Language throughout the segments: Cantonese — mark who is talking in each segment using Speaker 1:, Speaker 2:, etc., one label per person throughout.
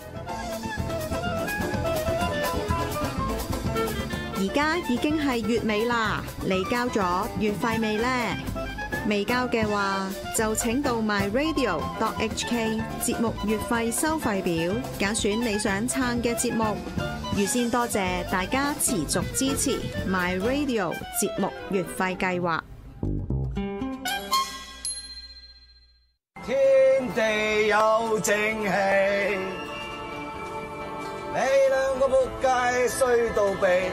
Speaker 1: 而家已經係月尾啦，你交咗月費未呢？未交嘅話，就請到 myradio.hk 節目月費收費表，揀選你想撐嘅節目。預先多謝大家持續支持 myradio 節目月費計劃。
Speaker 2: 天地有正氣，你兩個仆街衰到痹。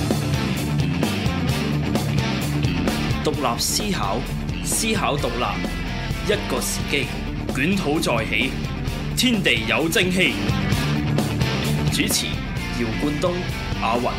Speaker 3: 獨立思考，思考獨立，一個時機，捲土再起，天地有正氣。主持：姚冠東、阿雲。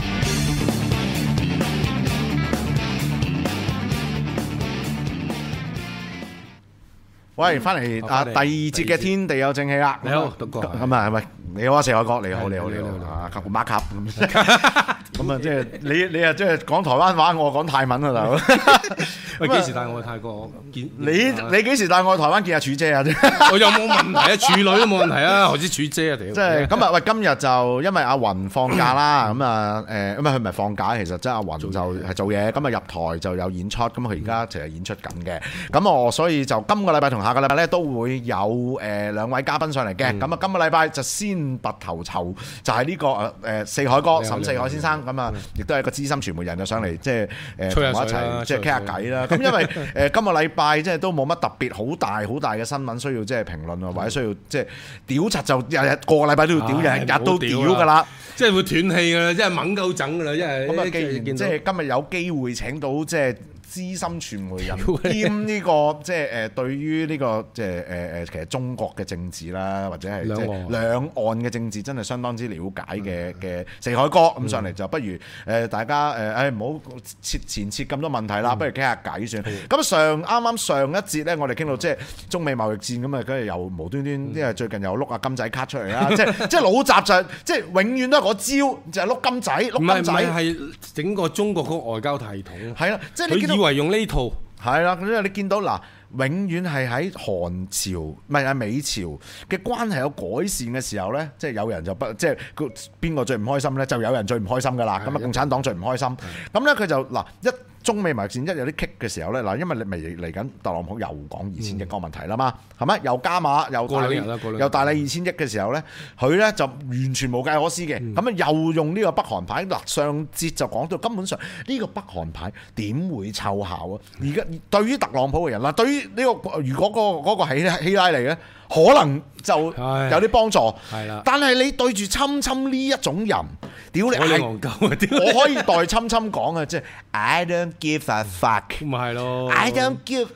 Speaker 4: 喂，翻嚟第二節嘅天地有正氣啦。
Speaker 5: 你好，獨哥。
Speaker 4: 咁啊，喂，你好啊，四海哥，你好，你好，你好，啊，夾個馬甲咁。咁啊，即係你啊，即係講台灣話，我講泰文啊，大佬。
Speaker 5: 喂，幾時帶我去泰國見？
Speaker 4: 你幾時帶我去台灣見下柱姐啊？
Speaker 5: 我有冇問題啊？處女都冇問題啊，何止柱姐啊？屌！
Speaker 4: 即係咁啊！喂，今日就因為阿雲放假啦，咁啊咁啊佢唔係放假，其實即係阿雲就係做嘢，咁啊入台就有演出，咁佢而家就係演出緊嘅。咁我所以就今個禮拜同下個禮拜咧都會有兩位嘉賓上嚟嘅。咁啊今個禮拜就先拔頭籌，就係呢個四海哥沈四海先生，咁啊亦都係一個資深傳媒人，就上嚟即係同我一齊即係傾下偈啦。咁因為今個禮拜即係都冇乜特別好大嘅新聞需要即係評論啊，或者需要即係屌柒就日日個禮拜都要屌，日日都屌㗎啦，
Speaker 5: 即係會斷氣㗎啦，即係猛鳩整㗎啦，因為
Speaker 4: 咁啊，既然即係今日有機會請到即係資深傳媒人兼呢個即係對於呢個即係其實中國嘅政治啦，或者係即係兩岸嘅政治真係相當之了解嘅四海哥咁上嚟，就不如大家唔好前設咁多問題啦，不如傾下偈算。咁啱啱上一節咧，我哋傾到即係中美貿易戰咁啊，跟住又無端端因為最近又碌阿金仔卡出嚟啦，即係老習就係即係永遠都係嗰招，就係碌金仔，碌金仔
Speaker 5: 係整個中國嗰個外交系統。
Speaker 4: 係啦，即係你見到
Speaker 5: 以為用呢套
Speaker 4: 係啦，因為你見到嗱，永遠係喺韓朝唔係喺美朝嘅關係有改善嘅時候咧，即係有人就不即係邊個最唔開心咧，就有人最唔開心噶啦。咁啊，共產黨最唔開心。咁咧佢就嗱中美貿易戰一有啲棘嘅時候咧，嗱，因為你未嚟緊，特朗普又講2000億個問題啦嘛，係咪？又加碼，又大你2000億嘅時候咧，佢咧就完全無計可施嘅。咁啊，又用呢個北韓牌。嗱，上節就講到根本上呢個北韓牌點會奏效啊？而家對於特朗普嘅人啦，對於呢個如果嗰個希拉里咧，可能就有啲幫助。係啦，但係你對住侵呢一種人，屌你我可以代侵講啊，即係 I don't give a fuck，
Speaker 5: 咪係咯
Speaker 4: I don't give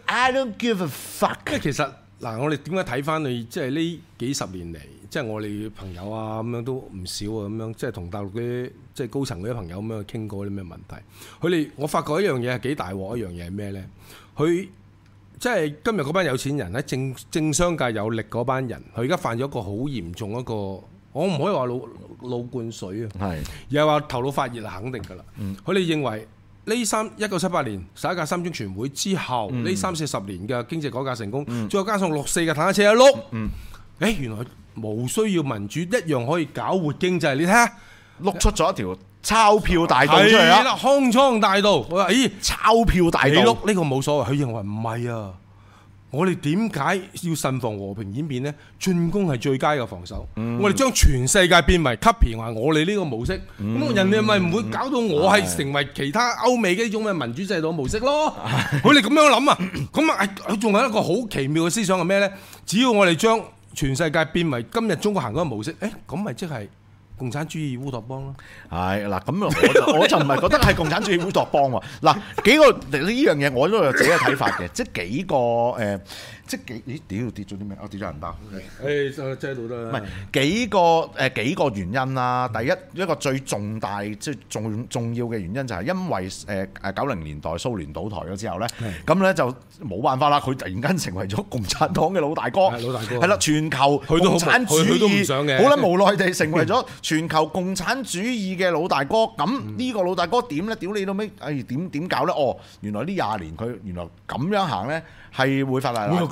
Speaker 4: a fuck。
Speaker 5: 即係其實嗱，我哋點解睇翻你即係呢幾十年嚟，即係我哋朋友啊咁樣都唔少啊咁樣，即係同大陸啲即係高層嗰啲朋友咁樣傾過啲咩問題。佢哋我發覺一樣嘢係幾大鑊，一樣嘢係咩咧？佢即係今日嗰班有錢人喺政商界有力嗰班人，佢而家犯咗一個好嚴重一個，我唔可以話腦灌水啊，係，而係話頭腦發熱係肯定㗎啦。佢哋認為呢1978年11屆三中全會之後，呢30-40年嘅經濟改革成功，再加上6-4嘅坦克車一碌，原來無需要民主一樣可以搞活經濟。你睇下，碌出咗一條鈔票大道出嚟啦！係啦，康莊大道。我話：咦，鈔票大道，你碌呢個冇所謂。佢認為唔係啊，我哋點解要慎防和平演變呢？進攻係最佳嘅防守。我哋將全世界變為 copy 話我哋呢個模式，咁人哋咪唔會搞到我係成為其他歐美嘅呢種嘅民主制度模式咯。佢哋咁樣諗啊，咁啊，佢仲有一個好奇妙嘅思想係咩呢？只要我哋將全世界變為今日中國行嗰個模式，咁咪即係共產主義烏托邦咯。係嗱，咁我就唔係覺得係共產主義烏托邦喎。嗱，幾個呢樣嘢我都有自己嘅睇法嘅，即係幾個即係屌跌咗啲咩？跌咗銀包。遮到得啦。唔係幾個原因啦。第一個最重大即係重要嘅原因就係因為90年代蘇聯倒台咗之後咧，咁咧就冇辦法啦。佢突然間成為咗共產黨嘅老大哥。係啦，全球共產主義好撚無奈地成為咗全球共產主義嘅老大哥。咁呢個老大哥點咧？屌你到尾，點搞咧？原來呢20年佢原來咁樣行咧係會發大難。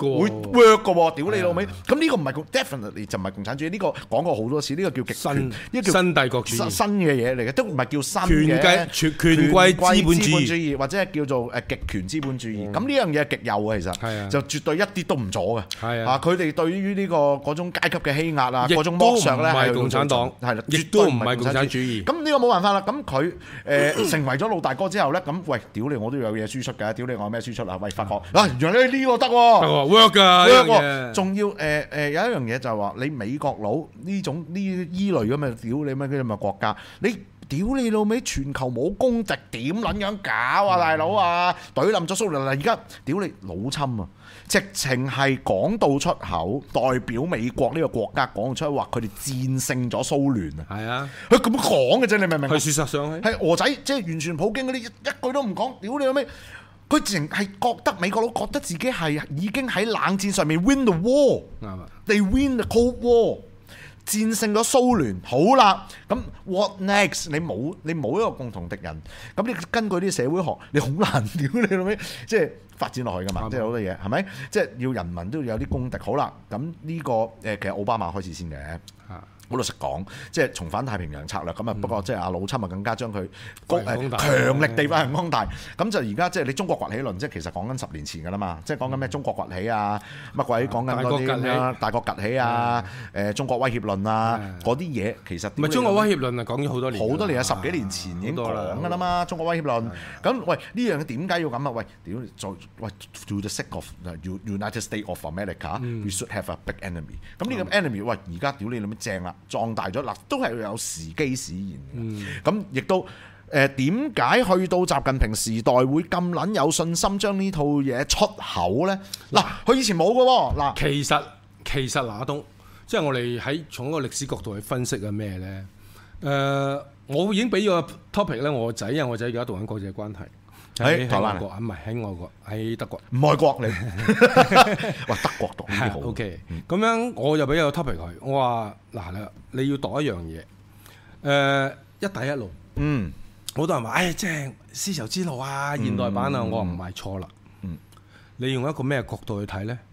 Speaker 5: 喎，
Speaker 4: 會 work 嘅喎，屌你老味！咁呢個唔係 definitely 就唔係共產主義，呢個講過好多次，呢個叫極權，呢個叫
Speaker 5: 新帝國主義，
Speaker 4: 新嘅嘢嚟嘅，都唔係叫新嘅
Speaker 5: 權貴資本主義，
Speaker 4: 或者係叫做極權資本主義。咁呢樣嘢係極右嘅，其實就絕對一啲都唔左嘅。
Speaker 5: 係
Speaker 4: 啊，佢哋對於呢個嗰種階級嘅欺壓啊，嗰種剝削咧，
Speaker 5: 係共產黨，
Speaker 4: 係啦，
Speaker 5: 亦都唔係共產主義。
Speaker 4: 咁呢個冇辦法啦。咁佢成為咗老大哥之後咧，咁喂，屌你我都有嘢輸出㗎，屌你我有咩輸出啊？喂，發覺原來呢個得喎
Speaker 5: ，work 㗎，
Speaker 4: 仲要有一樣嘢就係話你美國佬呢種呢依類咁嘅屌你咩咁嘅國家，你屌你老味，全球冇公敵點撚樣搞啊大佬啊！懟冧咗蘇聯啦，而家屌你老侵啊！直情係講到出口，代表美國呢個國家講到出口，話佢哋戰勝咗蘇聯啊！
Speaker 5: 係啊，
Speaker 4: 佢咁講嘅啫，你明唔明？
Speaker 5: 係事實上係
Speaker 4: 俄仔，即係完全普京嗰啲一句都唔講，屌你老味！佢淨係覺得美國佬覺得自己係已經喺冷戰上面 win the war， they win the Cold War， 戰勝咗蘇聯。好啦，咁 what next？ 你冇一個共同敵人，咁你根據啲社會學，你好難屌你老味，即係發展落去噶嘛，即係好多嘢係咪？即係要人民都要有啲公敵。好啦，咁呢個其實奧巴馬開始先嘅。好老實講，即係重返太平洋策略咁啊。不過即係阿老侵啊，更加將佢強力地發揚光大。咁就而家即係你中國崛起論，即係其實講緊10年前㗎啦嘛。即係講緊咩中國崛起啊，乜鬼講緊嗰啲咁樣大國崛起啊，中國威脅論啊，嗰啲嘢其實
Speaker 5: 唔係中國威脅論啊，講咗好多年，
Speaker 4: 好多年啊，10幾年前已經講㗎啦嘛。中國威脅論咁，喂呢樣嘢點解要咁啊？喂，屌喂 to the sake of United States of America，we should have a big enemy。咁呢個 enemy， 喂而家屌你諗咩正啦？壯大咗嗱，都係有時機使然嘅。咁亦都點解去到習近平時代會咁撚有信心將呢套嘢出口咧？嗱，佢以前冇嘅喎。嗱，
Speaker 5: 其實那東，即係我哋從一個歷史角度去分析嘅咩咧？我已經俾個 topic 咧，我仔而家讀緊國際關係。喺台灣啊？唔係喺外國，喺德國。唔愛國你，
Speaker 4: 哇！德國讀呢啲好。
Speaker 5: OK，咁樣我就俾個 topic 佢，我話嗱你要讀一樣嘢，一帶一路。好多人話，即係絲綢之路啊，現代版啊，我話唔係錯啦。你用一個咩角度去睇咧？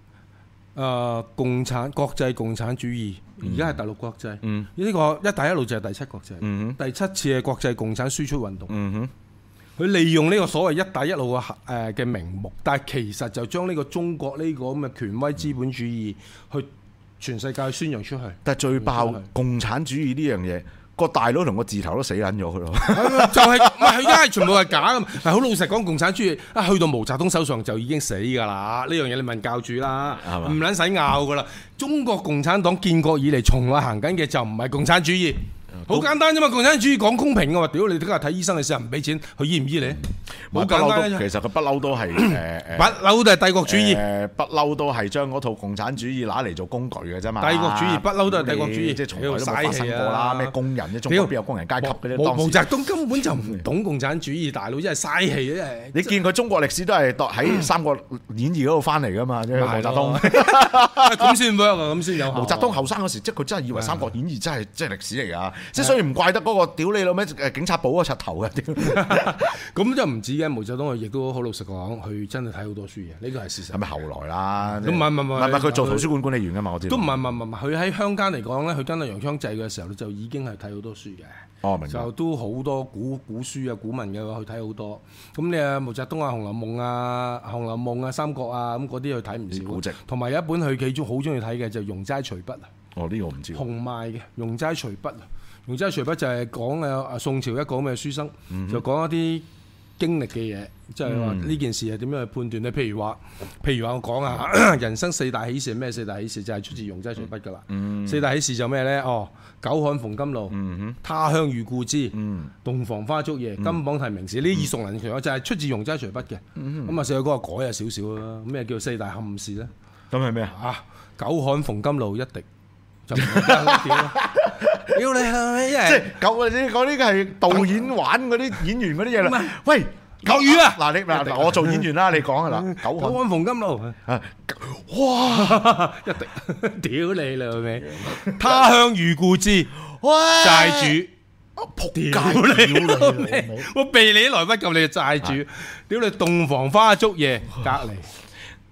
Speaker 5: 國際共產主義，而家係第6國際。呢個一帶一路就係第7國際。第7次係國際共產輸出運動。佢利用呢個所謂一帶一路嘅名目，但係其實就將呢個中國呢個咁嘅權威資本主義去全世界宣揚出去。但係最爆共產主義呢樣嘢，個大佬同個字頭都死撚咗佢咯。 就係佢而家係全部係假㗎嘛？係好老實講，共產主義去到毛澤東手上就已經死㗎啦。呢樣嘢你問教主啦，唔撚使拗㗎啦。中國共產黨建國以嚟從來行緊嘅就唔係共產主義。好簡單啫嘛！共產主義講公平嘅話，屌你今日睇醫生嘅時候唔俾錢，佢醫唔醫你？好簡單。
Speaker 4: 其實佢不嬲都係
Speaker 5: 不嬲都係帝國主義。
Speaker 4: 不嬲都係將嗰套共產主義拿嚟做工具嘅啫嘛。
Speaker 5: 帝國主義不嬲都係帝國主義，
Speaker 4: 即係從來都冇發生過啦。咩工人啫？中國邊有工人階級嘅啫？
Speaker 5: 毛澤東根本就唔懂共產主義，大佬真係嘥氣啊！
Speaker 4: 你見佢中國歷史都係喺《三國演義》嗰度翻嚟噶嘛？即係毛澤東
Speaker 5: 咁先 work 啊！咁先有。
Speaker 4: 毛澤東後生嗰時，即係佢真係以為《三國演義》真係即係歷史嚟㗎。即係所以唔怪得嗰個屌你老咩警察部嗰個柒頭嘅。
Speaker 5: 咁就唔止嘅，毛澤東佢亦都好老實講，佢真係睇好多書嘅，呢個係事實。
Speaker 4: 係咪後來啦？
Speaker 5: 唔係
Speaker 4: 佢做圖書館管理員㗎嘛？我知道。
Speaker 5: 都唔係，佢喺鄉間嚟講咧，佢跟阿楊昌濟嘅時候就已經係睇好多書嘅。
Speaker 4: 哦，明白。
Speaker 5: 就都好多古書啊、古文嘅話，去睇好多。咁你啊，毛澤東啊，《紅樓夢》啊，《紅樓夢》啊，《三國》啊，咁嗰啲去睇唔少。古籍。同埋有一本佢幾中好中意睇嘅就《容齋隨筆》啊。
Speaker 4: 哦，呢個我唔知。
Speaker 5: 洪邁嘅《容齋隨筆》啊，《容齋隨筆》就係講宋朝一個咁嘅書生，就講一啲經歷嘅嘢，即係話呢件事係點樣去判斷咧？譬如話我講啊，人生4大喜事係咩？4大喜事就係出自《容齋隨筆》噶啦。4大喜事就咩咧？久旱逢甘露，他鄉遇故知，洞房花燭夜，金榜題名時，呢啲耳熟能詳就係出自《容齋隨筆》嘅。咁啊，四個改下少少啦。咩叫4大憾事咧？
Speaker 4: 咁係咩啊？
Speaker 5: 久旱逢甘露一滴。就唔得啦！屌你係咪？即係
Speaker 4: 講呢個係導演玩嗰啲演員嗰啲嘢啦。喂，
Speaker 5: 國語啊！
Speaker 4: 嗱我做演員啦，你講啊嗱。
Speaker 5: 久旱逢甘露啊！
Speaker 4: 哇！
Speaker 5: 一滴，屌你啦係咪？他鄉遇故知，債主，
Speaker 4: 仆街！
Speaker 5: 屌你！我避你來不及，你就債主。屌你！洞房花燭夜隔離。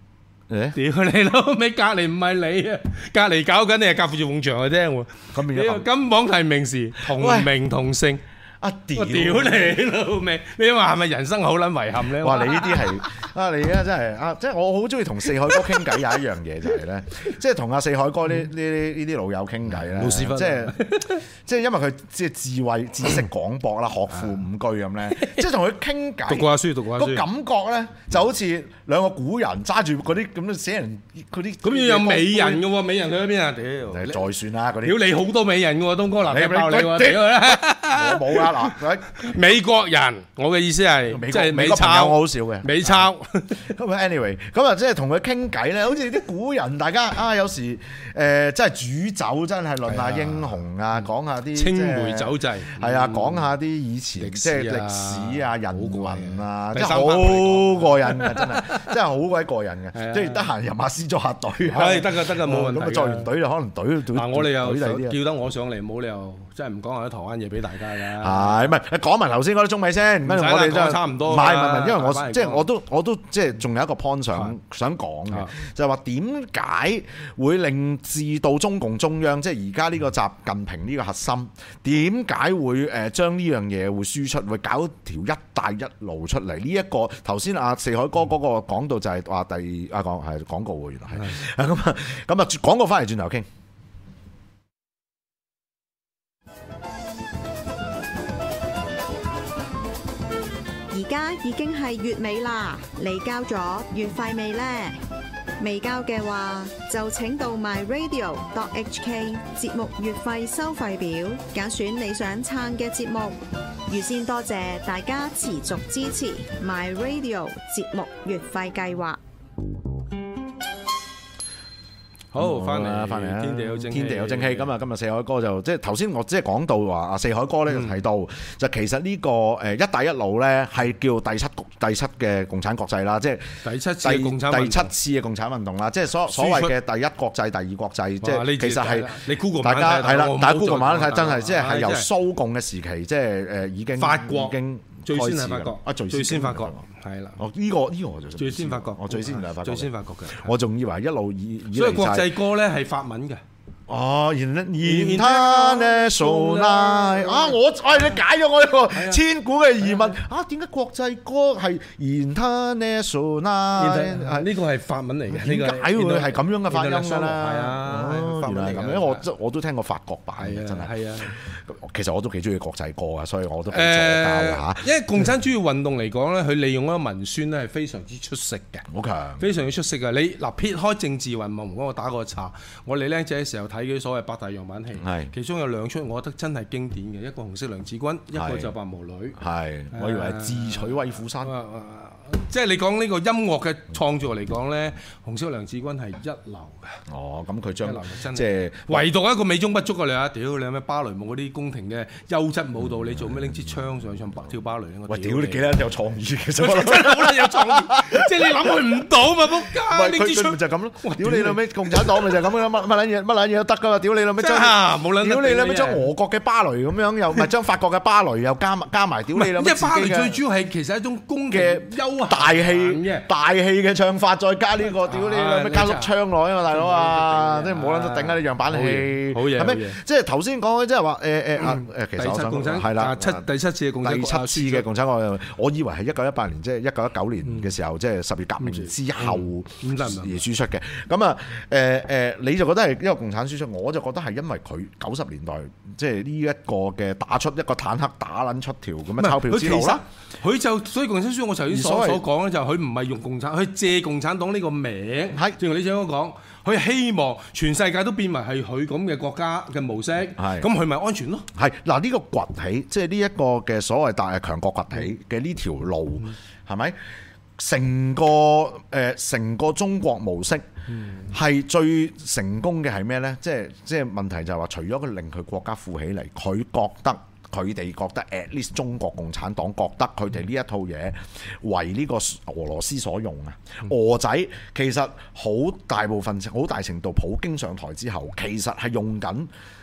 Speaker 5: 屌你老味，隔離唔係你啊，隔離搞緊你係隔住埲牆嘅啫喎。
Speaker 4: 咁
Speaker 5: 你個金榜題名時同名同姓。
Speaker 4: 屌
Speaker 5: 你老味！你話係咪人生好撚遺憾咧？
Speaker 4: 哇！你呢啲係你而家真係即係我好中意同四海哥傾偈。有一樣嘢就係咧，即係同阿四海哥呢啲老友傾偈咧，即係因為佢即係智慧知識廣博啦，學富五車咁咧，即係同佢傾偈，讀過書，個感覺咧就好似兩個古人揸住嗰啲咁嘅死人嗰啲。咁
Speaker 5: 要有美人嘅喎，美人去咗邊啊？
Speaker 4: 屌！再算啦嗰啲。
Speaker 5: 屌你好多美人嘅喎，東哥嗱，你爆你喎，屌
Speaker 4: 我冇啊！嗱，
Speaker 5: 美國人，我嘅意思係即係美
Speaker 4: 朋友我好少嘅，
Speaker 5: 美抄。
Speaker 4: 咁 anyway， 咁啊，即係同佢傾偈咧，好似啲古人，大家有時真係煮酒，真係論下英雄啊，講下啲
Speaker 5: 青梅酒祭，
Speaker 4: 係啊，講下啲以前即係歷史啊、人文啊，即係好過癮嘅，真係好鬼過癮嘅。即係得閒入下詩作下隊，
Speaker 5: 係得㗎，冇問題。
Speaker 4: 咁啊，作完隊就可能隊
Speaker 5: 嗱，我哋又叫得我上嚟，冇理由真係唔講下啲台灣嘢俾大家㗎。
Speaker 4: 係咪？你講埋頭先嗰啲中美先，跟住我哋真係
Speaker 5: 差唔多。
Speaker 4: 唔係，因為我即係我都即係仲有一個 point 想講嘅，就係話點解會令至到中共中央即係而家呢個習近平呢個核心，點解會將呢樣嘢會輸出，會搞條一帶一路出嚟？呢一個頭先阿四海哥嗰個講到就係話講係廣告喎，原來係咁啊廣告翻嚟轉頭傾。
Speaker 1: 而家已經係月尾啦，你交咗月費未呢？未交嘅話，就請到 myradio.hk 節目月費收費表，揀選你想撐嘅節目。預先多謝大家持續支持 myradio 節目月費計劃。
Speaker 5: 好，翻嚟啊！
Speaker 4: 天地有正氣。咁啊，今日四海哥就即係頭先我即係講到話啊，四海哥咧就提到就其實呢個一帶一路咧係叫第七嘅共產國際啦，即係第七次嘅共產運動啦，即係所謂嘅第一國際、第二國際，即係其實係
Speaker 5: 你 Google
Speaker 4: 大家係啦，大家 Google 慢慢睇，真係即係由蘇共嘅時期，即係已經
Speaker 5: 法國
Speaker 4: 已經
Speaker 5: 最先係法國啊，最先法國係啦。
Speaker 4: 呢個我就
Speaker 5: 最先法國，
Speaker 4: 我最先就係法國，最先
Speaker 5: 法國嘅。
Speaker 4: 我仲以為一路
Speaker 5: 所以國際歌咧係法文嘅。
Speaker 4: 哦，International 啊！你解咗我一個千古嘅疑問啊！點解國際歌係 International？
Speaker 5: 呢個係法文嚟嘅，
Speaker 4: 點解會係咁樣嘅發音㗎啦？
Speaker 5: 係啊，
Speaker 4: 原來係咁，因為我都聽過法國版嘅，真係。係啊，其實我都幾中意國際歌啊，所以我都幾助教嘅嚇。
Speaker 5: 因為共產主義運動嚟講咧，佢利用嗰個文宣咧係非常之出色嘅，
Speaker 4: 好強，
Speaker 5: 非常之出色嘅。你嗱撇開政治運動，我打個岔，我哋僆仔嘅時候睇嗰啲所謂八大樣板戲，其中有兩出我覺得真係經典嘅，一個紅色娘子軍，一個就白毛女。係，我以為係智取威虎山。即係你講呢個音樂嘅創作嚟講咧，紅色娘子軍係一流嘅。
Speaker 4: 哦，咁佢將即係
Speaker 5: 唯獨一個美中不足嘅你啊！屌你有咩芭蕾舞嗰啲宮廷嘅優質舞蹈，你做咩拎支槍上唱跳芭蕾咧？
Speaker 4: 喂，屌你幾撚有創意其實
Speaker 5: 真係好撚有創意，即係你諗佢唔到嘛，仆街！拎支槍
Speaker 4: 就咁咯。屌你老味，共產黨咪就係咁樣，乜撚嘢都得噶嘛！屌你老味將屌你老味將俄國嘅芭蕾咁樣，又咪將法國嘅芭蕾又加埋屌你老味。
Speaker 5: 因為芭蕾最主要係其實一種宮嘅優
Speaker 4: 大氣嘅唱法，再加呢個屌你老味加碌槍落啊嘛，大佬啊！即係冇撚得頂啊！啲樣板戲係咩？即係頭先講嘅，即係話其實我想係啦，
Speaker 5: 第七次嘅共產國，
Speaker 4: 我以為係1918年，即係1919年嘅時候，即係10月革命之後而輸出嘅。咁啊你就覺得係一個共產輸出，我就覺得係因為佢90年代即係呢一個嘅打出一個坦克打撚出條咁嘅鈔票之路啦。
Speaker 5: 佢就所以共產輸出，我頭先所講咧，就佢唔係用共產，佢借共產黨呢個名。係，正如你想講，佢希望全世界都變為係佢咁嘅國家嘅模式。係，咁佢咪安全咯？係嗱，呢個崛起，即係呢一個嘅所謂大強國崛起嘅呢條路，係咪成個中國模式係最成功嘅係咩呢？即係問題就係話，除咗佢令佢國家富起嚟，佢哋覺得 at least 中國共產黨覺得佢哋呢一套嘢為呢個俄羅斯所用啊！俄仔其實好大程度普京上台之後，其實係用緊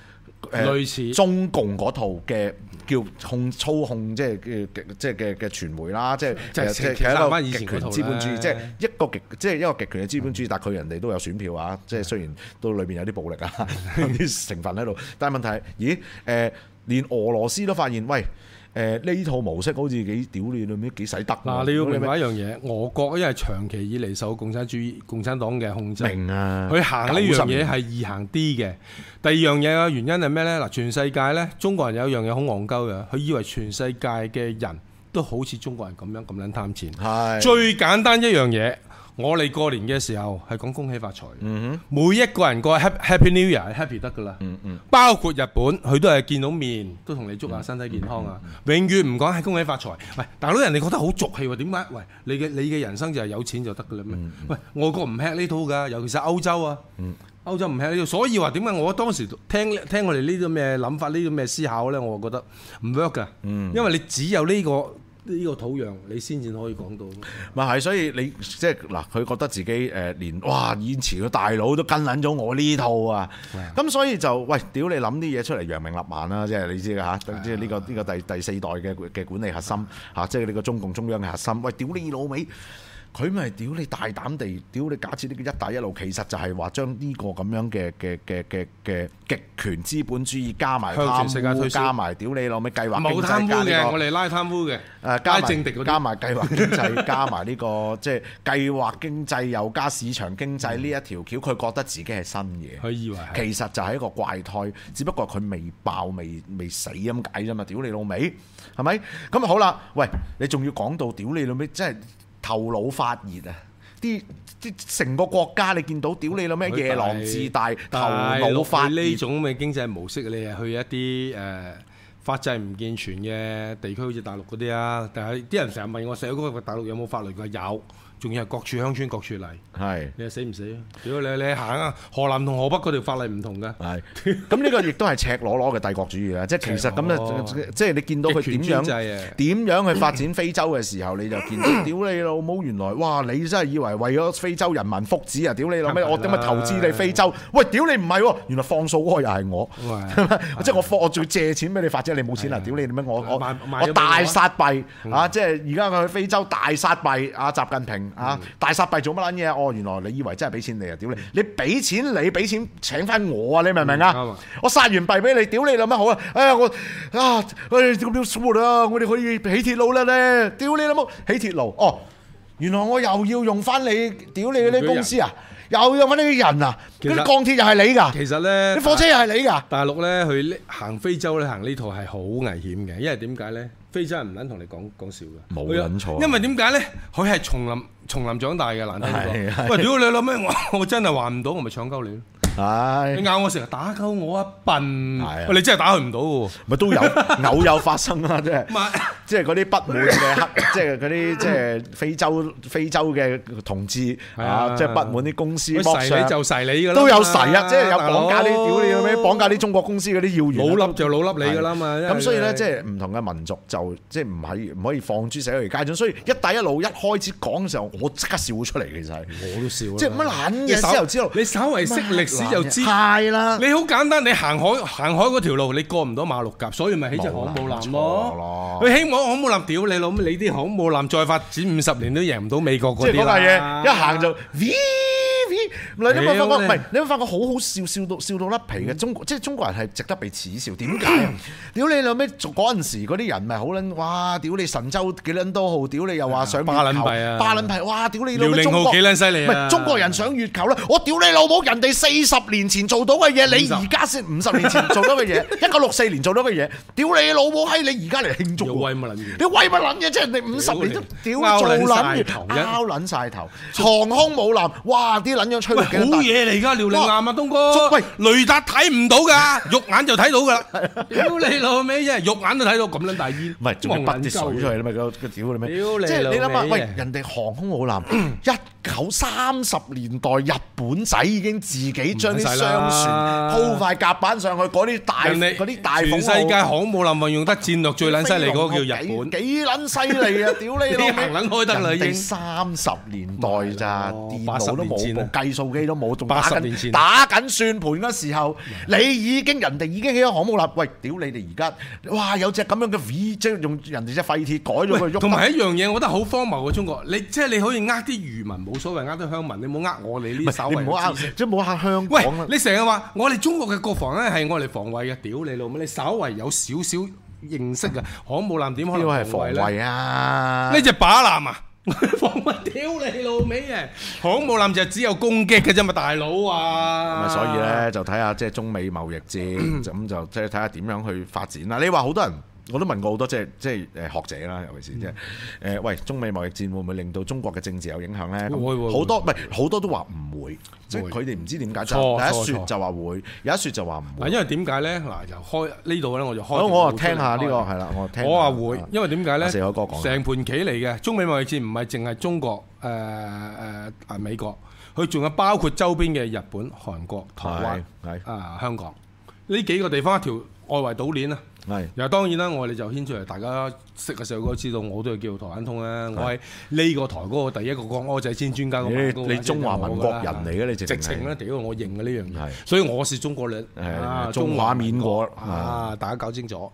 Speaker 5: 類似
Speaker 4: 中共嗰套嘅叫操控，即係嘅傳媒啦，即係其實一個極權資本主義，即係一個極權嘅資本主義，但係佢人哋都有選票啊，即係雖然都裏邊有啲暴力啊，有啲成分喺度，但係問題係，咦連俄羅斯都發現，喂呢套模式好似幾屌你老味，幾使得
Speaker 5: 嗱，你要明白一樣嘢，俄國因為長期以嚟受共產黨嘅控制，
Speaker 4: 明啊，
Speaker 5: 佢行呢樣嘢係易行啲嘅。第二樣嘢嘅原因係咩呢？嗱，全世界呢，中國人有一樣嘢好戇鳩嘅，佢以為全世界嘅人都好似中國人咁樣咁撚貪錢。
Speaker 4: 係
Speaker 5: 最簡單一樣嘢。我哋過年嘅時候係講恭喜發財，每一個人過 Happy New Year 係 happy 得噶啦，包括日本佢都係見到面都同你祝下身體健康啊，永遠唔講係恭喜發財。喂，大佬人哋覺得好俗氣喎，點解？喂，你嘅人生就係有錢就得噶啦咩？喂，外國唔吃呢套㗎，尤其是歐洲啊，歐洲唔吃呢套，所以話點解我當時聽我哋呢啲咩諗法，呢啲咩思考咧，我覺得唔 work 㗎，因為你只有呢個土壤，你先至可以講到。
Speaker 4: 咪係，所以你即係嗱，佢覺得自己連哇以前嘅大佬都跟撚咗我呢套啊，咁所以就喂屌你諗啲嘢出嚟揚名立萬啦，即係你知㗎嚇，即係呢個第四代嘅管理核心嚇，即係呢個中共中央嘅核心。喂，屌你老味！佢咪屌你大膽地屌你！假設呢個一帶一路其實就係話將呢個咁樣嘅極權資本主義加埋貪污，加埋屌你老味計劃經濟，
Speaker 5: 冇貪污嘅，我哋拉貪污嘅，加政敵嗰啲，加埋計劃經濟，加埋呢個即係計劃經濟又加市場經濟呢一條橋，佢覺得自己係新嘢，佢以為其實就係一個怪胎，只不過佢未爆未死咁解啫嘛！屌你老味，係咪？咁好啦，喂，你仲要講到屌你老味，即係。頭腦發熱啊！啲成個國家你見到屌你老咩夜郎自大，頭腦發熱呢種嘅經濟模式，你係去一啲法制唔健全嘅地區，好似大陸嗰啲啊。但係啲人成日問我，嗰個大陸有冇法律㗎？有。仲要係各處鄉村各處例，係你死唔死啊？如果你行啊，河南同河北嗰條法例唔同㗎。係咁呢個亦都係赤裸裸嘅帝國主義啦。即係其實咁啊，即係你見到佢點樣去發展非洲嘅時候，你就見到屌你老母！原來哇，你真係以為為咗非洲人民福祉啊？屌你老咩！我點解投資你非洲？喂，屌你唔係喎！原來放數嗰個又係我，即係我仲要借錢俾你發啫，你冇錢啊！屌你點解我大撒幣啊！即係而家佢去非洲大撒幣啊！習近平。大撒幣做乜撚嘢？哦，原來你以為真係俾錢你啊！屌你！你俾錢請翻我啊！你明唔明啊？我撒完幣俾你，屌你諗乜好啊？哎呀我我哋可以起鐵路啦咧！屌你老母起鐵路哦！原來我又要用翻你屌你嗰啲公司啊！又用翻呢啲人啊！嗰啲鋼鐵又係你㗎。其實咧，啲火車又係你㗎。大陸咧去行非洲咧行呢套係好危險嘅，因為點解咧？非洲人唔撚同你講笑嘅，冇撚錯。因為點解咧？佢係叢林長大嘅，難聽講。喂，屌你老咩？我真係還唔到，我咪搶鳩你咯。係你咬我成日打鳩我一笨，喂你真係打佢唔到嘅喎。咪都有偶有發生啦，即係嗰啲不滿嘅黑，即係嗰啲即係非洲嘅同志啊，即係不滿啲公司剝削，你就噬你㗎啦，都有噬啊！即係有綁架啲屌你老味，綁架啲中國公司嗰啲要員，老笠就老笠你㗎啦嘛。咁所以咧，即係唔同嘅民族就即係唔可以放諸社會階段。所以一帶一路一開始講嘅時候，我即刻笑咗出嚟，其實我都笑。即係乜撚嘢之後，你稍為識歷史就知係啦。你好簡單，你行海嗰條路，你過唔到馬六甲，所以咪起隻航母艦咯。佢起航母艦屌你老味，你啲航母艦再發展50年都贏唔到美國嗰啲啦。即係嗰架嘢一行就你有冇發覺好好笑，笑到甩皮嘅？即係中國人係值得被恥笑。點解啊？屌你老味！嗰陣時嗰啲人咪好撚哇！屌你神舟幾撚多號？屌你又話上巴撚幣啊！巴撚幣哇！屌你老味！遼寧號幾撚犀利啊！唔係中國人上月球啦！我屌你老母！人哋40年前做到嘅嘢，你而家先50年前做到嘅嘢，1964年做到嘅嘢，屌你老母閪！你而家嚟慶祝？威乜撚嘢？你威乜撚嘢？即係人哋50年都屌做撚嘢，拗撚曬頭！航空母艦哇！啲撚樣吹到幾大？好嘢嚟㗎，遼寧艦啊，東哥！喂，雷達睇唔到㗎，肉眼就睇到㗎啦！屌你老味啫，肉眼都睇到咁撚大煙，唔係仲要拔啲水出嚟啦嘛？個屌你咩？即係你諗下，喂，人哋航空母艦1930年代日本仔已經自己將啲商船鋪塊甲板上去，嗰啲大全世界航母艦運用得戰略最撚犀利嗰個叫日本，幾撚犀利啊！屌你老味，行撚開得啦已經。30年代咋，電腦都冇部
Speaker 4: 冇，計數機都冇，仲
Speaker 5: 80年前
Speaker 4: 打緊算盤嗰時候，人哋已經起咗航母啦。喂，屌你哋而家，哇有隻咁樣嘅 V， 即係用人哋隻廢鐵改咗佢喐。
Speaker 5: 同埋一樣嘢，我覺得好荒謬嘅中國，你即係你可以呃啲漁民冇所謂，呃啲鄉民，你冇呃我哋呢稍微
Speaker 4: 你唔好呃，即係冇呃香
Speaker 5: 喂
Speaker 4: 港啦。，
Speaker 5: 你成日話我哋中國嘅國防咧係我哋防衛嘅，屌你老母！你稍為有少少認識啊，航母艦點可能
Speaker 4: 呢個係防
Speaker 5: 防衛咧？
Speaker 4: 衛啊！
Speaker 5: 呢隻靶艦啊，防衛屌你老味啊！航母艦就只有攻擊嘅啫嘛，大佬啊！
Speaker 4: 咁所以咧就睇下即係中美貿易戰，咁就即係睇下點樣去發展啦。你話好多人。我都問過好多即係學者啦，尤其是即係喂中美貿易戰會唔會令到中國嘅政治有影響咧？
Speaker 5: 會
Speaker 4: 好多唔係好多都話唔會，即係佢哋唔知點解。有一説就話會，有一説就話唔會。
Speaker 5: 因為點解咧？嗱，就開呢度咧，我就開。
Speaker 4: 好，我聽下呢個係啦，我聽。
Speaker 5: 我話會，因為點解咧？
Speaker 4: 四海哥講
Speaker 5: 成盤棋嚟嘅中美貿易戰唔係淨係中國美國，佢仲有包括周邊嘅日本、韓國、台灣、香港呢幾個地方一條外圍島鏈啊！
Speaker 4: 係，
Speaker 5: 又當然啦，我哋就牽出嚟，大家識嘅時候都知道，我都係叫台灣通啦。我喺呢個台嗰個第一個國柯仔先專家
Speaker 4: 你中華民國人嚟嘅，你直
Speaker 5: 情啦，屌我認嘅呢樣嘢，所以我是中國人，
Speaker 4: 中華民國
Speaker 5: 大家搞清楚。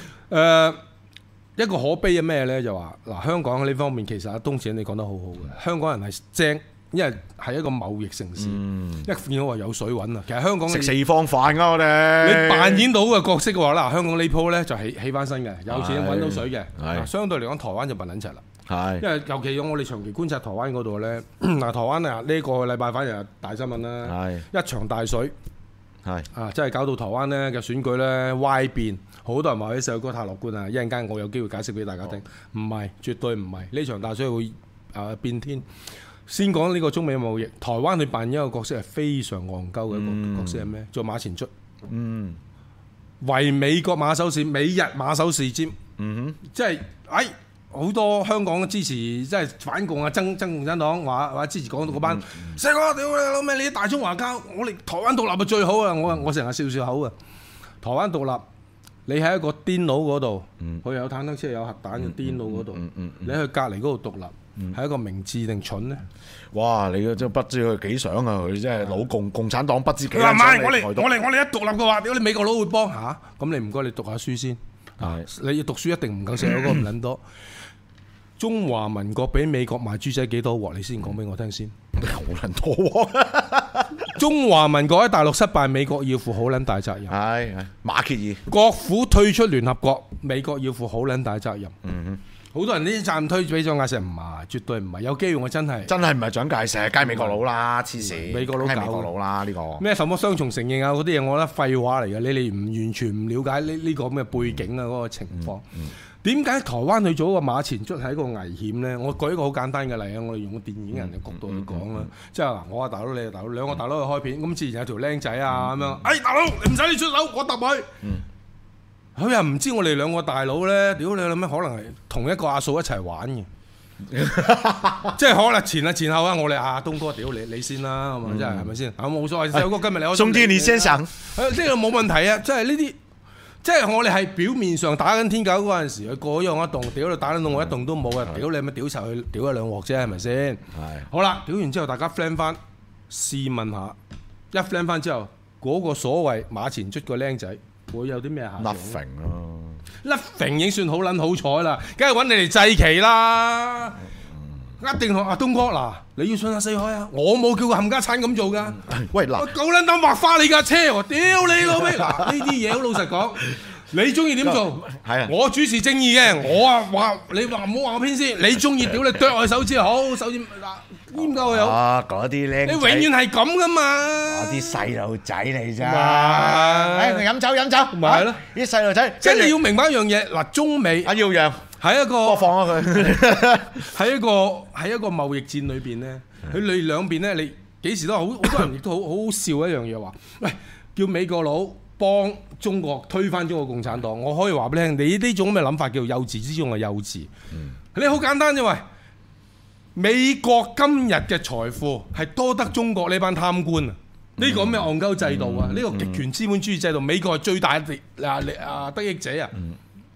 Speaker 5: 一個可悲嘅咩咧？就話嗱，香港喺呢方面其實阿東姐你講得好好嘅，香港人係精。因為係一個貿易城市，一見到話有水揾啊！其實香港
Speaker 4: 食四方飯啊！我哋
Speaker 5: 你扮演到嘅角色嘅話，嗱，香港呢鋪咧就起翻身嘅，有錢揾到水嘅。相對嚟講，台灣就笨撚柒啦。係，因為尤其我哋長期觀察台灣嗰度咧，嗱，台灣啊呢個禮拜反而係大新聞啦，一場大水，真係搞到台灣咧嘅選舉咧歪變，好多人話啲細路哥太樂觀啊！一陣間我有機會解釋俾大家聽，唔係，絕對唔係，呢場大水會變天。先講呢個中美貿易，台灣佢扮演一個角色係非常戇鳩嘅一個角色係咩？做馬前卒，為美國馬首是美日馬首是瞻，即係好多香港嘅支持，即係反共啊，憎共產黨，話支持港獨嗰班，細個屌你老味，你啲大中華膠，我哋台灣獨立係最好啊！我成日笑笑口啊！台灣獨立，你喺一個癲佬嗰度，佢有坦克車有核彈嘅癲佬嗰度，你去隔離嗰度獨立。係一個明智定蠢咧？哇！
Speaker 4: 你真不知佢幾想啊！佢真係老共產黨不知幾
Speaker 5: 想。唔係我哋一獨立嘅話，屌你美國佬會幫嚇？咁你唔該你讀下書先。你要讀書一定唔夠細佬哥唔撚多。中華民國俾美國賣豬仔幾多鑊？你先講俾我聽先。
Speaker 4: 好撚多鑊。
Speaker 5: 中華民國喺大陸失敗，美國要負好撚大責任。
Speaker 4: 係馬歇爾。
Speaker 5: 國府退出聯合國，美國要負好撚大責任。好多人呢啲責任推俾蔣介石，唔係，絕對唔係。有機會我真係
Speaker 4: 唔係蔣介石，梗係美國佬啦，黐線。
Speaker 5: 美國佬搞
Speaker 4: 美國佬啦呢個。
Speaker 5: 咩什麼雙重承認啊嗰啲嘢，我覺得廢話嚟嘅。你哋唔完全唔了解呢個咁嘅背景啊嗰個情況。點解台灣去做一個馬前卒係一個危險咧？我舉一個好簡單嘅例啊，我哋用個電影人嘅角度去講啦。即係嗱，我話大佬，你係大佬，兩個大佬去開片，咁自然有條僆仔啊咁樣。大佬，你唔使你出手，我揼佢。佢又唔知我哋兩個大佬咧，屌你諗咩？可能係同一個阿嫂一齊玩嘅，即係可能前後啊！我哋阿東哥，屌你先啦，咁啊真係係咪先？冇所謂，細哥今日你
Speaker 4: 總之你先上，
Speaker 5: 呢個冇問題啊！即係呢啲，即係我哋係表面上打緊天狗嗰陣時，佢過咗一棟，屌你打緊到我一棟都冇啊！屌你咪屌柒佢，屌一兩鑊啫，係咪先？係好啦，屌完之後大家 friend 翻，試問下，一 friend 翻之後，嗰個所謂馬前卒個僆仔。會有啲咩下場？甩揈已經算好撚好彩啦，梗係揾你嚟祭旗啦！一定同阿東哥嗱，你要信下四海啊！我冇叫個冚家鏟咁做噶。喂嗱，我夠撚膽劃花你架車喎！屌你老味！嗱，呢啲嘢好老實講，你中意點做？係啊，我主持正義嘅，我啊話你話唔好話我偏私，你中意屌你剁我手指好，手指嗱。點解會有？嗰啲僆，你永遠係咁噶嘛？嗰啲細路仔嚟咋？佢飲酒，咪係咯？啲細路仔，即係你要明白一樣嘢嗱，中美
Speaker 4: 要讓
Speaker 5: 喺一個，
Speaker 4: 我放咗佢
Speaker 5: 喺一個貿易戰裏邊咧，佢哋兩邊咧，你幾時都好多人亦都好好笑一樣嘢話，喂，叫美國佬幫中國推翻中國共產黨，我可以話俾你聽，你呢種咁嘅諗法叫幼稚之中嘅幼稚。你好簡單啫喂。美國今日嘅財富係多得中國呢班貪官啊！呢個咩戇鳩制度啊？呢個極權資本主義制度，美國係最大嘅得益者啊！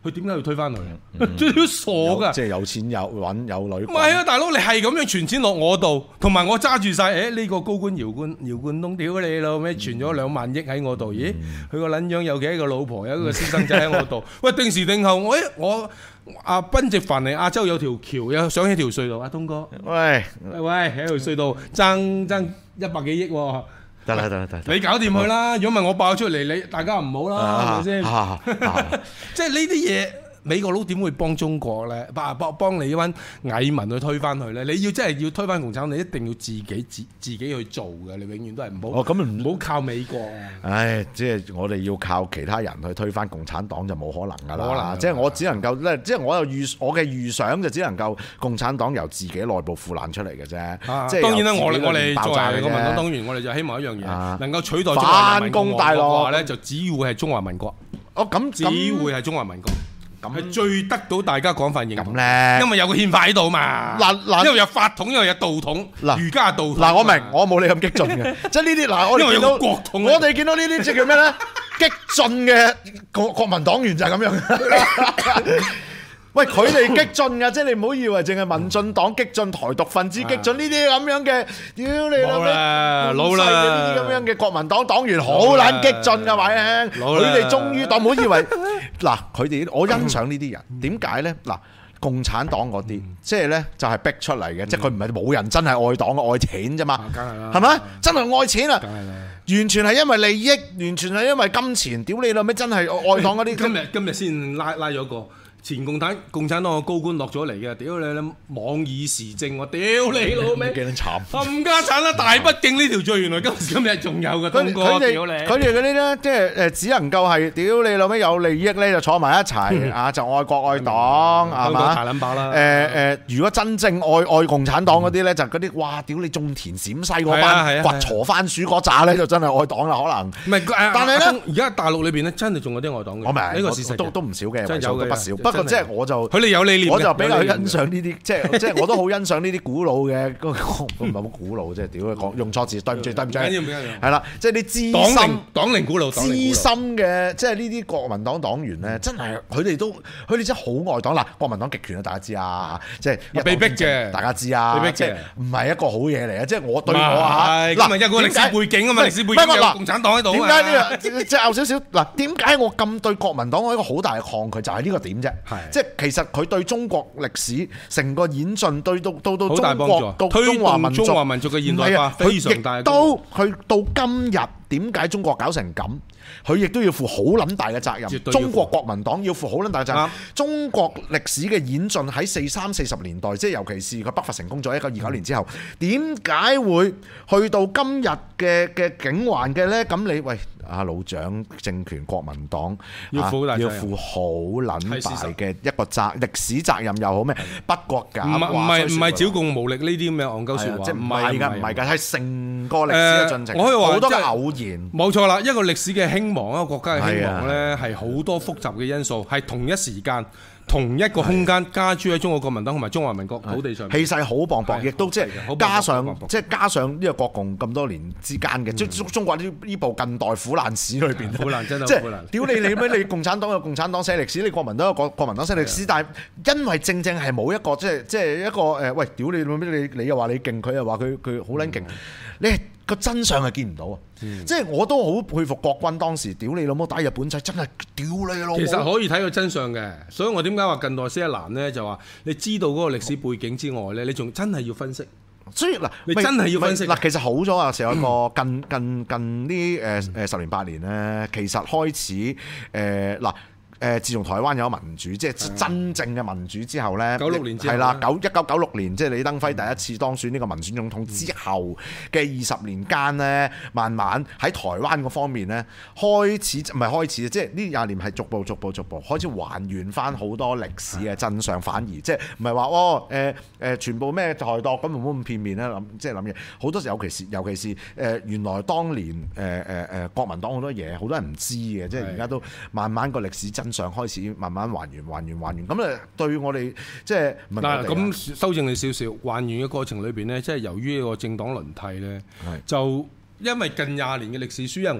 Speaker 5: 佢點解要推翻佢？都傻㗎！
Speaker 4: 即係有錢有揾有女。
Speaker 5: 唔係啊，大佬你係咁樣傳錢落我度，同埋我揸住晒，呢個高官姚冠東屌你老味，傳咗2萬億喺我度，咦？佢個撚樣有幾個老婆，有一個私生仔喺我度。喂，定時定候，我阿賓夕凡尼亞洲有條橋，有上起條隧道，阿東哥，
Speaker 4: 喂，
Speaker 5: 喺條隧道爭100幾億喎。
Speaker 4: 得啦，
Speaker 5: 你搞掂佢啦！如果唔係我爆出嚟，你大家唔好啦，係咪先？即係呢啲嘢，美國佬點會幫中國咧？幫你呢班蟻民去推翻佢咧？你要真係要推翻共產黨，你一定要自己去做嘅。你永遠都係唔好唔好靠美國啊！
Speaker 4: 唉，即係我哋要靠其他人去推翻共產黨就冇可能㗎啦。即係我只能夠咧，即係我嘅預想就只能夠共產黨由自己內部腐爛出嚟嘅啫。即係
Speaker 5: 當然啦，我哋作為國民黨黨員，我哋就希望一樣嘢能夠取代中華民國嘅話咧，就只會係中華民國。
Speaker 4: 咁
Speaker 5: 只會係中華民國。係最得到大家廣泛認同
Speaker 4: 咧，
Speaker 5: 因為有個憲法喺度嘛。因為有法統，因為有道統，儒家道統。
Speaker 4: 我明，我冇你咁激進嘅，即係呢啲我哋見到國統，我哋見到呢啲即係叫咩咧？激進嘅國民黨員就係咁樣。喂，佢哋激進㗎，即係你唔好以為淨係民進黨激進、台獨分子激進呢啲咁樣嘅，屌你老味，老啦呢啲咁樣嘅國民黨黨員好撚激進㗎，話你聽，佢哋終於當唔好以為嗱，佢哋我欣賞呢啲人，點解咧？嗱，共產黨嗰啲，即係咧就係逼出嚟嘅，即係佢唔係冇人真係愛黨嘅，愛錢啫嘛，係咪？真係愛錢啊！完全係因為利益，完全係因為金錢，屌你老味，真係愛黨嗰啲。
Speaker 5: 今日先拉咗個。前共產黨嘅高官落咗嚟嘅，屌你妄議時政喎，屌你老味，
Speaker 4: 幾撚慘！
Speaker 5: 冚家產啦，大不敬呢條罪，原來今日仲有嘅東哥，屌你！
Speaker 4: 佢哋嗰啲咧，即係只能夠係屌你老味有利益咧，就坐埋一齊啊，就愛國愛黨係嘛？
Speaker 5: 大撚把啦！
Speaker 4: 如果真正愛共產黨嗰啲咧，就嗰啲哇，屌你種田陝西嗰班掘鋤番薯嗰扎咧，就真係愛黨啦，可能。唔係，但係咧，
Speaker 5: 而家大陸裏邊咧，真係仲有啲愛黨嘅。
Speaker 4: 我明，
Speaker 5: 呢個事實
Speaker 4: 都唔少嘅，為數都不少。不過即係我就
Speaker 5: 佢哋有理念，
Speaker 4: 我就比較欣賞呢啲，即係我都好欣賞呢啲古老嘅，唔係好古老，即係屌講用錯字，對唔住，係啦，即係啲資深
Speaker 5: 黨齡古老、
Speaker 4: 資深嘅，即係呢啲國民黨黨員咧，真係佢哋真係好愛黨嗱，國民黨極權啊，大家知啊，即係
Speaker 5: 被逼嘅，
Speaker 4: 大家知啊，
Speaker 5: 被逼嘅，
Speaker 4: 唔係一個好嘢嚟啊，即係我對我嚇
Speaker 5: 嗱，有個歷史背景啊嘛，歷史背景有共產黨喺度啊嘛，
Speaker 4: 點解呢個即係拗少少嗱？點解我咁對國民黨我一個好大嘅抗拒就係呢個點啫？即係其實佢對中國歷史成個演進，對到中國到中華民族
Speaker 5: 嘅現代化非常大。
Speaker 4: 都佢到今日點解中國搞成咁？佢亦都要負好撚大嘅責任。中國國民黨要負好撚大嘅責任。中國歷史嘅演進喺40年代，即係尤其是佢北伐成功咗1929年之後，點解會去到今日嘅境環嘅咧？咁你喂阿老蔣政權國民黨
Speaker 5: 要負
Speaker 4: 好撚大嘅一個歷史責任又好咩？北國㗎，
Speaker 5: 唔係剿共無力呢啲咁嘅戇鳩説話，
Speaker 4: 即係唔係㗎，係成個歷史嘅進程。
Speaker 5: 我可以話
Speaker 4: 好多嘅偶然，
Speaker 5: 冇錯啦。一個歷史嘅興亡，一個國家嘅興亡咧，係好多複雜嘅因素，係同一時間。同一個空間加諸喺中國國民黨同埋中華民國土地上，
Speaker 4: 氣勢好磅礴，亦都即係加上呢個國共咁多年之間嘅，即係中國呢部近代苦難史裏邊，
Speaker 5: 苦難真係苦難。
Speaker 4: 屌你咩？你共產黨有共產黨寫歷史，你國民黨有國民黨寫歷史，但係因為正係冇一個即係一個喂，屌你又話你勁，佢又話佢好撚勁，你個真相係見唔到啊！即係我都好佩服國軍當時屌你老母打日本仔，真係屌你老母。
Speaker 5: 其實可以睇到真相嘅，所以我點解話近代史一難呢？就話你知道嗰個歷史背景之外咧，你仲真係要分析。
Speaker 4: 所以嗱，
Speaker 5: 你真係要分析
Speaker 4: 嗱，其實好咗啊！成個近呢10年8年咧，其實開始嗱。自從台灣有民主，即係真正嘅民主之後咧
Speaker 5: ，96年之後
Speaker 4: 係啦，1996年即係李登輝第一次當選呢個民選總統之後嘅20年間咧，慢慢喺台灣嗰方面咧開始，唔係開始，即係呢20年係逐步開始還原翻好多歷史嘅真相，反而即係唔係話全部咩台獨咁唔好咁片面咧諗，即係諗嘢好多時，尤其是原來當年國民黨好多嘢好多人唔知嘅，即係而家都慢慢個歷史真相開始慢慢還原，咁誒對我哋即係
Speaker 5: 嗱咁修正你少少，還原嘅過程裏邊呢，即係由於呢個政黨輪替呢，就因為近20年嘅歷史書，因為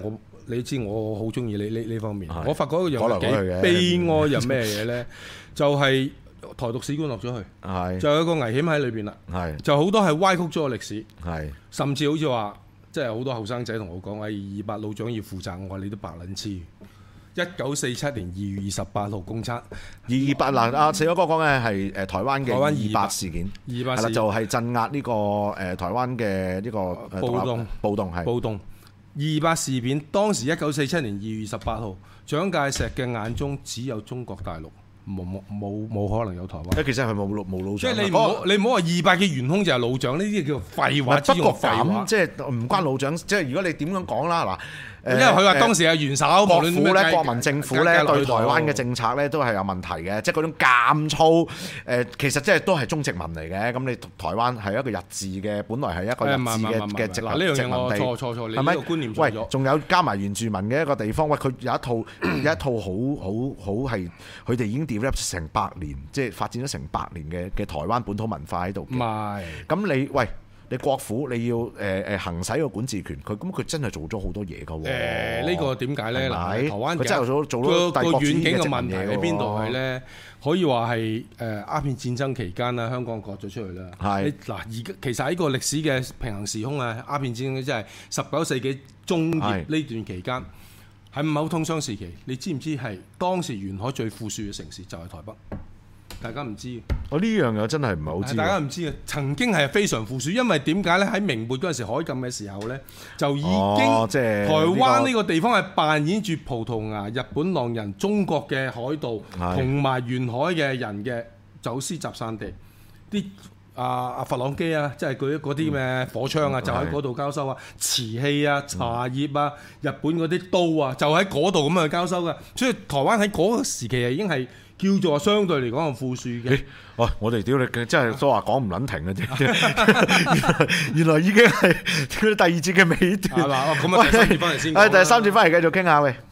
Speaker 5: 你知我好中意呢方面。
Speaker 4: 係
Speaker 5: 我發覺一樣
Speaker 4: 講嚟講去嘅
Speaker 5: 幾悲哀又咩嘢咧？就係台獨史觀落咗去，
Speaker 4: 係
Speaker 5: 就有個危險喺裏邊啦。
Speaker 4: 係
Speaker 5: 就好多係歪曲咗個歷史，
Speaker 4: 係
Speaker 5: 甚至好似話，即係好多後生仔同我講：二八老長要負責。我話你都白撚黐。1947年2月28號，共產
Speaker 4: 228嗱，阿四哥哥講嘅係台灣嘅228事件，係啦，就係鎮壓呢個台灣嘅呢個暴動係
Speaker 5: 暴動。228事變當時1947年2月28號，蔣介石嘅眼中只有中國大陸，冇可能有台灣。
Speaker 4: 其實係冇老
Speaker 5: 即
Speaker 4: 蔣，
Speaker 5: 係你唔好話200嘅元兇就係老蔣，呢啲叫廢話之
Speaker 4: 不過
Speaker 5: 中嘅廢話
Speaker 4: 咁。即係唔關老蔣，即係如果你點樣講啦嗱。
Speaker 5: 因為佢話當時係元首，
Speaker 4: 國
Speaker 5: 無論
Speaker 4: 府咧、
Speaker 5: 咩
Speaker 4: 國民政府咧對台灣嘅政策咧都係有問題嘅，即係嗰種監粗其實即係都係中殖民嚟嘅。咁你台灣係一個日治嘅，本來係一個日治嘅殖民
Speaker 5: 呢樣嘢我
Speaker 4: 地，
Speaker 5: 錯，你
Speaker 4: 係咪？
Speaker 5: 呢個觀念錯
Speaker 4: 喂
Speaker 5: 咗。
Speaker 4: 仲有加埋原住民嘅一個地方，喂，佢有一套好係佢哋已經 develop 成100年，即係發展咗成100年嘅台灣本土文化喺度。
Speaker 5: 唔係，
Speaker 4: 咁你國府你要行使個管治權，佢真係做咗好多嘢㗎喎。
Speaker 5: 呢個點解咧？嗱，台灣
Speaker 4: 佢真係做咗帝國主義
Speaker 5: 遠景嘅問題
Speaker 4: 嘢
Speaker 5: 喺邊度係咧？可以話係鴉片戰爭期間啦，香港割咗出去啦。
Speaker 4: 係
Speaker 5: 嗱，而家其實喺個歷史嘅平行時空啊，鴉片戰爭即係19世紀中葉呢段期間，喺五口通商時期，你知唔知係當時沿海最富庶嘅城市就係台北？大家唔知。
Speaker 4: 我呢樣嘢真係唔係好知。
Speaker 5: 大家唔知嘅，曾經係非常富庶，因為點解咧？喺明末嗰陣時海禁嘅時候咧，就已經台灣呢個地方係扮演住葡萄牙、日本浪人、中國嘅海盜同埋沿海嘅人嘅走私集散地。啲佛朗機啊，即係佢嗰啲咩火槍啊，就喺嗰度交收啊；瓷器啊、茶葉啊、日本嗰啲刀啊，就喺嗰度咁樣去交收嘅。所以台灣喺嗰個時期已經係叫做相對嚟講係富庶嘅。
Speaker 4: 我哋屌你真係都話講唔撚停嘅啫，原來已經係第二節嘅尾段。
Speaker 5: 係嘛？咁啊，第三節翻嚟先。
Speaker 4: 第三節翻嚟繼續傾下喂。